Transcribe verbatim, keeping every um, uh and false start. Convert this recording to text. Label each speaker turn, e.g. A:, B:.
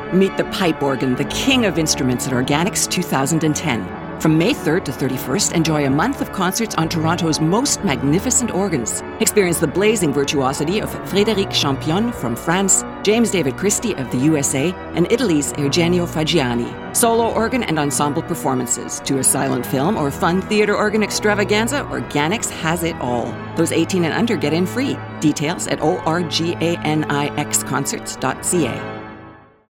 A: Meet the pipe organ, the king of instruments at Organics two thousand ten. From May third to thirty-first, enjoy a month of concerts on Toronto's most magnificent organs. Experience the blazing virtuosity of Frédéric Champion from France, James David Christie of the U S A, and Italy's Eugenio Faggiani. Solo organ and ensemble performances. To a silent film or fun theater organ extravaganza, Organics has it all. Those eighteen and under get in free. Details at organix concerts dot c a.